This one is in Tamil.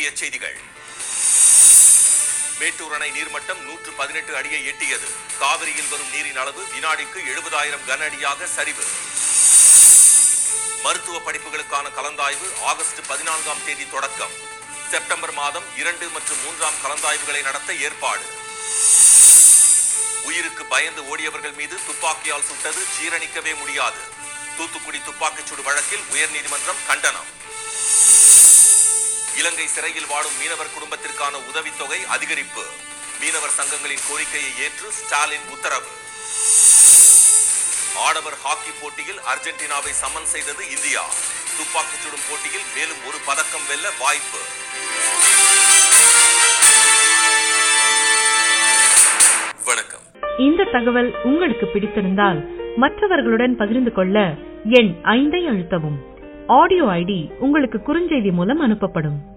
முக்கிய செய்திகள். மேட்டூர் அணை நீர்மட்டம் 118 அடியை எட்டியது. காவிரியில் வரும் நீரின் அளவு வினாடிக்கு 70,000 கன அடியாக சரிவு. மருத்துவ படிப்புகளுக்கான கலந்தாய்வு ஆகஸ்ட் 14ஆம் தேதி தொடக்கம். செப்டம்பர் மாதம் 2 மற்றும் 3ஆம் கலந்தாய்வுகளை நடத்த ஏற்பாடு. உயிருக்கு பயந்து ஓடியவர்கள் மீது துப்பாக்கியால் சுட்டது ஜீரணிக்கவே முடியாது. தூத்துக்குடி துப்பாக்கிச்சூடு வழக்கில் உயர்நீதிமன்றம் கண்டனம். இலங்கை சிறையில் வாடும் மீனவர் குடும்பத்திற்கான உதவித்தொகை அதிகரிப்பு. மீனவர் சங்கங்களின் கோரிக்கையை ஏற்று ஸ்டாலின் உத்தரவு. ஆடவர் ஹாக்கி போட்டியில் அர்ஜென்டினாவை சமன் செய்தது இந்தியா. துப்பாக்கிச் சுடும் போட்டியில் மேலும் ஒரு பதக்கம் வெல்ல வாய்ப்பு. வணக்கம். இந்த தகவல் உங்களுக்கு பிடித்திருந்தால் மற்றவர்களுடன் பகிர்ந்து கொள்ள எண் 5 அழுத்தவும். ஆடியோ ஐடி உங்களுக்கு குறுஞ்செய்தி மூலம் அனுப்பப்படும்.